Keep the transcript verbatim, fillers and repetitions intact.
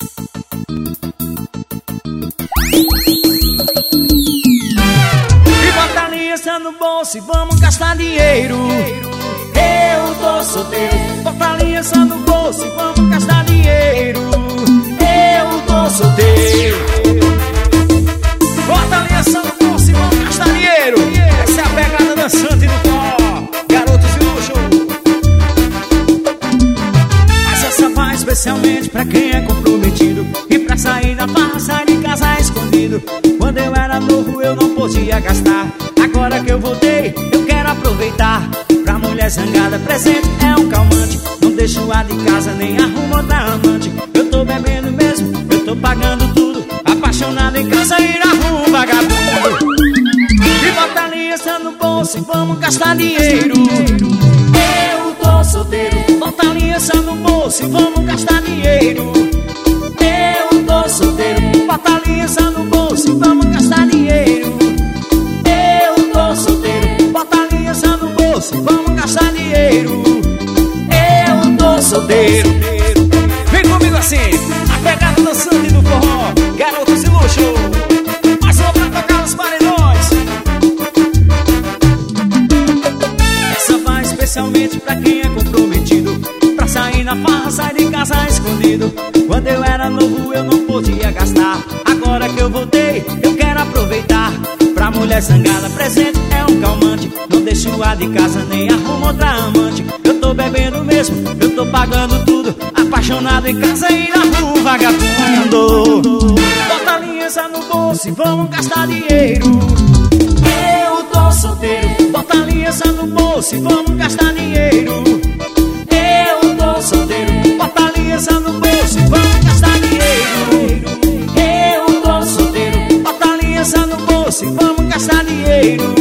E bota a aliança no bolso e vamos gastar dinheiro. Eu tô solteiro. Bota a aliança no bolso e vamos gastar dinheiro. Eu tô solteiro. Bota a aliança no bolso e vamos gastar dinheiro. Essa é a pegada dançante do forró, garotos de luxo. Mas essa vai especialmente pra quem é comprometido. E pra sair da farra, sai de casa escondido. Quando eu era novo eu não podia gastar. Agora que eu voltei, eu quero aproveitar. Pra mulher zangada, presente é um calmante. Não deixo a de casa, nem arrumo outra amante. Eu tô bebendo mesmo, eu tô pagando tudo. Apaixonado em casa e arrumo um vagabundo. E bota a aliança no bolso e vamos gastar dinheiro. Eu tô solteiro. Bota a aliança no bolso e vamos gastar dinheiro. Eu tô solteiro. Bota a aliança no bolso e vamos gastar dinheiro. Eu tô solteiro. Bota a aliança no bolso e vamos gastar dinheiro. Eu tô solteiro. Vem comigo assim, a pegada dançante do forró, garotos de luxo. Mais uma pra tocar os paredões. Essa vai especialmente pra quem é comprometido. Pra sair na farra, sai de casa escondido. Quando eu era novo eu não podia gastar. Agora que eu voltei, eu quero aproveitar. Pra mulher zangada, presente é um calmante. Não deixo a de casa, nem arrumo outra amante. Eu tô bebendo mesmo, eu tô pagando tudo. Apaixonado em casa e arrumo um vagabundo. Bota a aliança no bolso e vamos gastar dinheiro. Eu tô solteiro. Bota a aliança no bolso e vamos gastar dinheiro. Eu tô solteiro. Bota a aliança no bolso e vamos gastar dinheiro. Eu tô solteiro. Bota a aliança no bolso e vamos gastar dinheiro.